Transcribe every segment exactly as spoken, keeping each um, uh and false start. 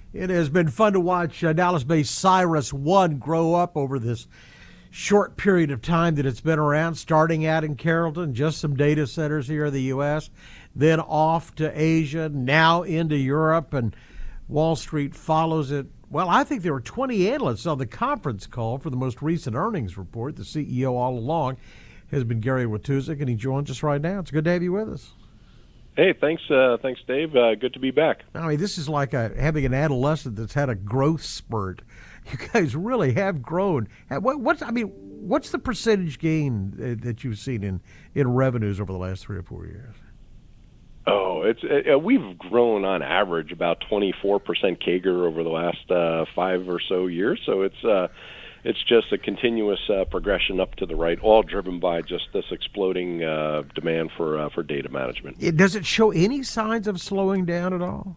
It has been fun to watch uh, Dallas-based Cyrus One grow up over this short period of time that it's been around, starting out in Carrollton, just some data centers here in the U S, then off to Asia, now into Europe, and Wall Street follows it. Well, I think there were twenty analysts on the conference call for the most recent earnings report. The C E O all along has been Gary Watuzik, and he joins us right now. It's good to have you with us. Hey, thanks, uh, thanks, Dave. Uh, good to be back. I mean, this is like a, having an adolescent that's had a growth spurt. You guys really have grown. What, what's I mean, what's the percentage gain that you've seen in, in revenues over the last three or four years? Oh, it's uh, we've grown on average about twenty-four percent C A G R over the last uh, five or so years. So it's uh, it's just a continuous uh, progression up to the right, all driven by just this exploding uh, demand for uh, for data management. It, does it show any signs of slowing down at all?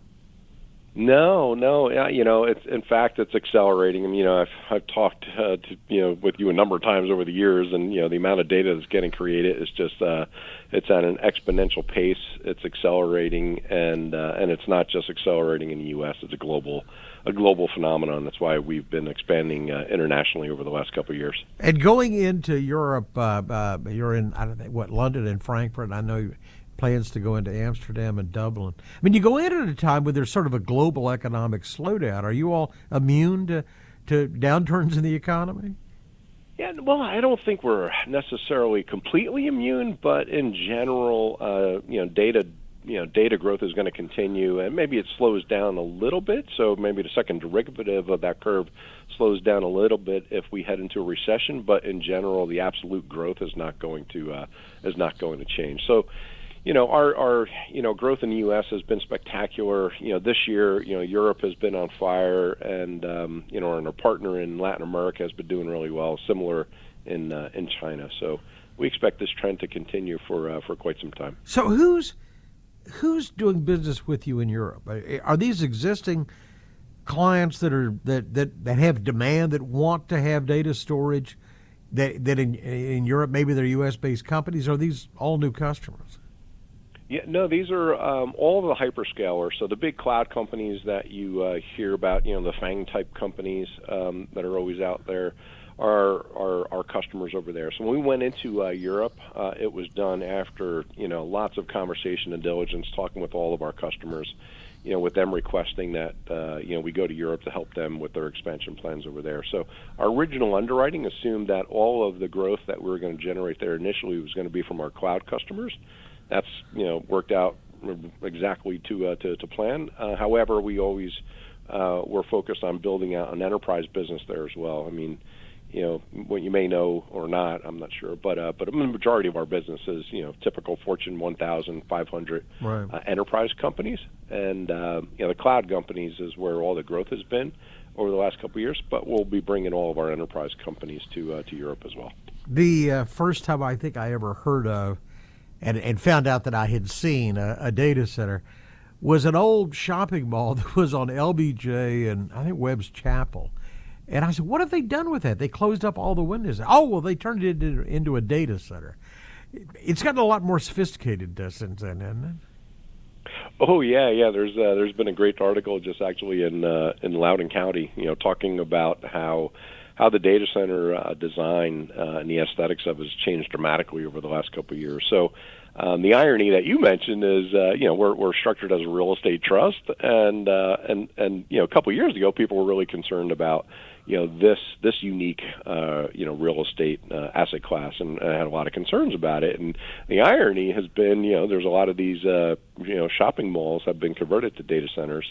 No, no. Yeah, you know, it's in fact it's accelerating. I mean, you know, I've I've talked uh, to you know with you a number of times over the years, and you know the amount of data that's getting created is just uh, it's at an exponential pace. It's accelerating, and uh, and it's not just accelerating in the U S. It's a global a global phenomenon. That's why we've been expanding uh, internationally over the last couple of years. And going into Europe, uh, uh, you're in I don't know what London and Frankfurt. And I know you plans to go into Amsterdam and Dublin. I mean, you go in at a time where there's sort of a global economic slowdown. Are you all immune to, to downturns in the economy? Yeah, well, I don't think we're necessarily completely immune, but in general, uh, you know, data, you know, data growth is going to continue, and maybe it slows down a little bit. So maybe the second derivative of that curve slows down a little bit if we head into a recession. But in general, the absolute growth is not going to uh, is not going to change. So. You know, our, our, you know, growth in the U S has been spectacular. You know, this year, you know, Europe has been on fire, and, um, you know, and our partner in Latin America has been doing really well, similar in uh, in China. So we expect this trend to continue for uh, for quite some time. So who's who's doing business with you in Europe? Are these existing clients that are that, that, that have demand, that want to have data storage, that, that in, in Europe maybe they're U S-based companies? Or are these all new customers? Yeah, no, these are um, all of the hyperscalers. So the big cloud companies that you uh, hear about, you know, the FANG type companies um, that are always out there, are are our customers over there. So when we went into uh, Europe, uh, it was done after you know lots of conversation and diligence, talking with all of our customers, you know, with them requesting that uh, you know we go to Europe to help them with their expansion plans over there. So our original underwriting assumed that all of the growth that we were going to generate there initially was going to be from our cloud customers. That's you know worked out exactly to uh, to, to plan. Uh, however, we always uh, were focused on building out an enterprise business there as well. I mean, you know, what you may know or not, I'm not sure, but uh, but the majority of our business is you know typical Fortune one thousand, five hundred right. uh, enterprise companies, and uh, you know the cloud companies is where all the growth has been over the last couple of years. But we'll be bringing all of our enterprise companies to uh, to Europe as well. The uh, first time I think I ever heard of And, and found out that I had seen a, a data center was an old shopping mall that was on L B J and I think Webb's Chapel. And I said, what have they done with that? They closed up all the windows. Oh, well, they turned it into, into a data center. It's gotten a lot more sophisticated since then, hasn't it? Oh yeah, yeah. There's uh, there's been a great article just actually in uh, in Loudoun County, you know, talking about how how the data center uh, design uh, and the aesthetics of it has changed dramatically over the last couple of years. So um, the irony that you mentioned is, uh, you know, we're we're structured as a real estate trust, and uh, and and you know, a couple of years ago, people were really concerned about, you know, this this unique, uh, you know, real estate uh, asset class, and I had a lot of concerns about it. And the irony has been, you know, there's a lot of these, uh, you know, shopping malls have been converted to data centers.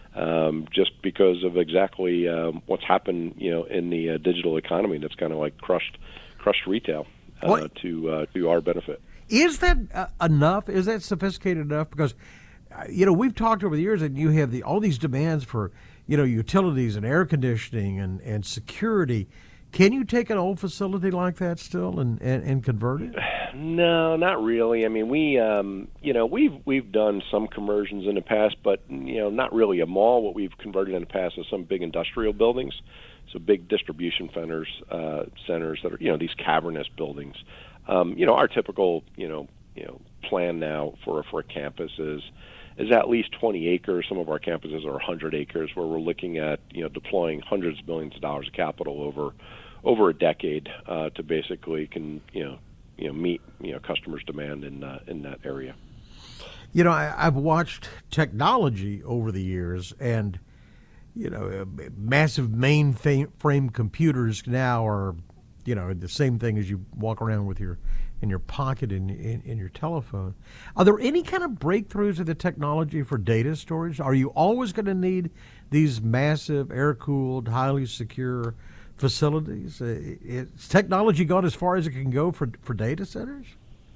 Um, just because of exactly um, what's happened, you know, in the uh, digital economy that's kind of like crushed, crushed retail uh, to uh, to our benefit. Is that uh, enough? Is that sophisticated enough? Because, uh, you know, we've talked over the years, and you have the all these demands for, you know, utilities and air conditioning and, and security. Can you take an old facility like that still and, and, and convert it? No, not really. I mean, we, um, you know, we've we've done some conversions in the past, but you know, not really a mall. What we've converted in the past is some big industrial buildings, so big distribution centers, uh, centers that are, you know, these cavernous buildings. Um, you know, our typical, you know, you know, plan now for for a campus is is at least twenty acres. Some of our campuses are one hundred acres, where we're looking at you know deploying hundreds of millions of dollars of capital over over a decade uh, to basically can you know you know meet you know customers' demand in uh, in that area. You know, I, I've watched technology over the years, and you know, massive mainframe computers now are, you know, the same thing as you walk around with your in your pocket in, in in your telephone. Are there any kind of breakthroughs in the technology for data storage? Are you always going to need these massive air-cooled, highly secure facilities? Uh, Is technology gone as far as it can go for for data centers?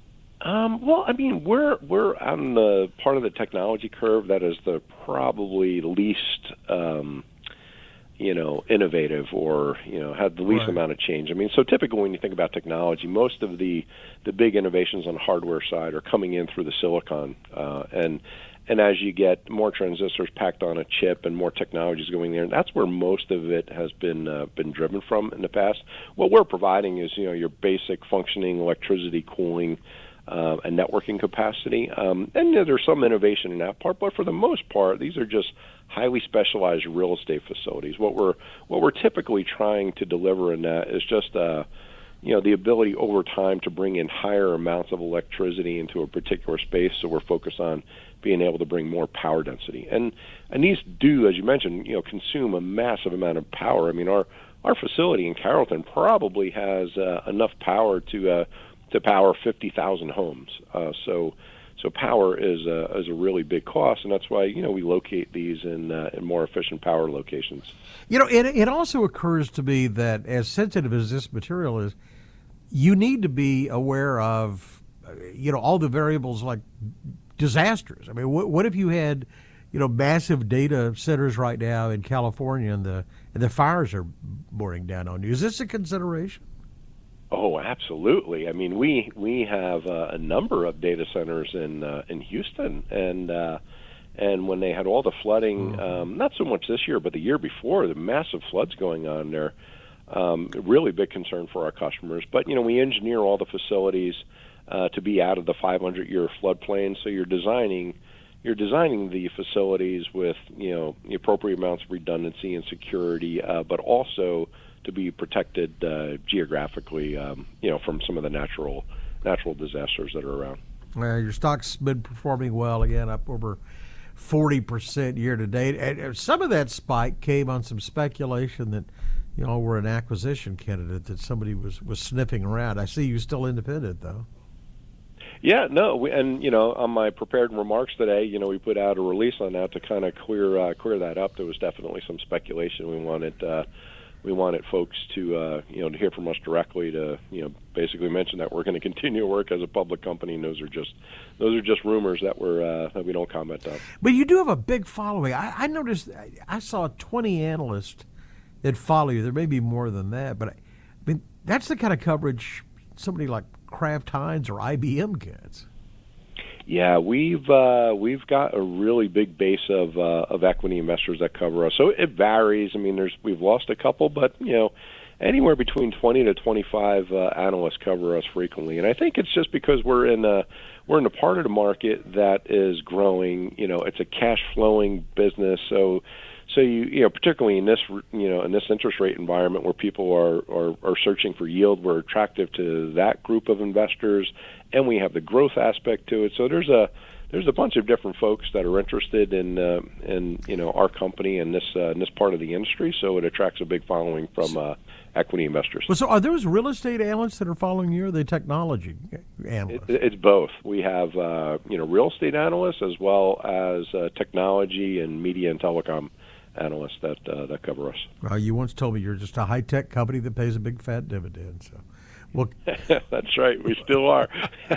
Um, well, I mean, we're we're on the part of the technology curve that is the probably least, um, you know, innovative or you know had the least Right. amount of change. I mean, so typically when you think about technology, most of the the big innovations on the hardware side are coming in through the silicon, uh, and and as you get more transistors packed on a chip and more technologies going there, that's where most of it has been uh, been driven from in the past. What we're providing is you know your basic functioning electricity, cooling. Uh, and networking capacity. Um, and you know, there's some innovation in that part, but for the most part, these are just highly specialized real estate facilities. What we're what we're typically trying to deliver in that is just uh, you know the ability over time to bring in higher amounts of electricity into a particular space. So we're focused on being able to bring more power density. And and these do, as you mentioned, you know, consume a massive amount of power. I mean, our our facility in Carrollton probably has uh, enough power to uh, to power fifty thousand homes. Uh, so, so power is a, is a really big cost, and that's why you know we locate these in uh, in more efficient power locations. You know, it it also occurs to me that as sensitive as this material is, you need to be aware of, uh, you know, all the variables like disasters. I mean, what what if you had, you know, massive data centers right now in California and the and the fires are boring down on you? Is this a consideration? Oh, absolutely. I mean, we we have uh, a number of data centers in uh, in Houston, and uh, and when they had all the flooding, mm-hmm. um, not so much this year, but the year before, the massive floods going on there, um, really big concern for our customers. But you know, we engineer all the facilities uh, to be out of the five hundred year floodplain, so you're designing you're designing the facilities with you know the appropriate amounts of redundancy and security, uh, but also to be protected uh, geographically, um, you know, from some of the natural natural disasters that are around. Well, your stock's been performing well again, up over forty percent year to date. And some of that spike came on some speculation that, you know, we're an acquisition candidate, that somebody was, was sniffing around. I see you still independent, though. Yeah, no, we, and you know, on my prepared remarks today, you know, we put out a release on that to kind of clear uh, clear that up. There was definitely some speculation. We wanted. Uh, We wanted folks to, uh, you know, to hear from us directly to, you know, basically mention that we're going to continue to work as a public company. And those are just, those are just rumors that we're uh, that we don't comment on. But you do have a big following. I, I noticed. I saw twenty analysts that follow you. There may be more than that, but I, I mean, that's the kind of coverage somebody like Kraft Heinz or I B M gets. Yeah, we've uh, we've got a really big base of uh, of equity investors that cover us. So it varies. I mean, there's we've lost a couple, but you know, anywhere between twenty to twenty-five uh, analysts cover us frequently. And I think it's just because we're in a we're in a part of the market that is growing. You know, it's a cash flowing business, so. So you you know particularly in this you know in this interest rate environment where people are, are, are searching for yield, we're attractive to that group of investors, and we have the growth aspect to it. So there's a there's a bunch of different folks that are interested in uh, in you know our company and this uh, in this part of the industry. So it attracts a big following from uh, equity investors. Well, so are those real estate analysts that are following you, or are they technology analysts? It, it's both. We have uh, you know real estate analysts as well as uh, technology and media and telecom analysts that uh, that cover us. Well, you once told me you're just a high-tech company that pays a big fat dividend. So, well, that's right. We still are.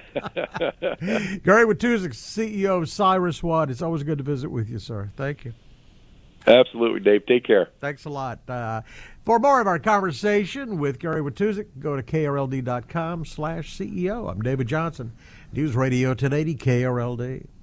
Gary Watusick, C E O of CyrusOne. It's always good to visit with you, sir. Thank you. Absolutely, Dave. Take care. Thanks a lot. Uh, for more of our conversation with Gary Watusick, go to K R L D dot com slash C E O. I'm David Johnson, News Radio ten eighty K R L D.